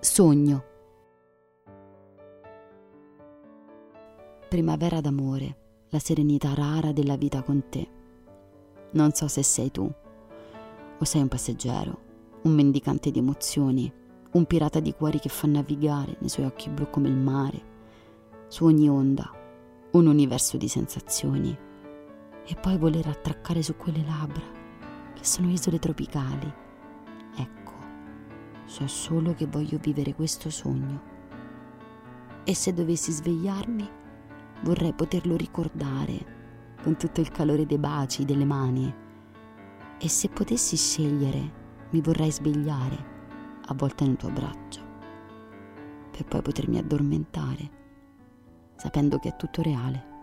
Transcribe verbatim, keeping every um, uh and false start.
Sogno. Primavera d'amore, la serenità rara della vita con te. Non so se sei tu, o sei un passeggero, un mendicante di emozioni, un pirata di cuori che fa navigare nei suoi occhi blu come il mare, su ogni onda, un universo di sensazioni, e poi voler attraccare su quelle labbra, che sono isole tropicali. Ecco, so solo che voglio vivere questo sogno. E se dovessi svegliarmi, vorrei poterlo ricordare con tutto il calore dei baci, delle mani. E se potessi scegliere, mi vorrei svegliare, avvolta nel tuo braccio, per poi potermi addormentare, sapendo che è tutto reale.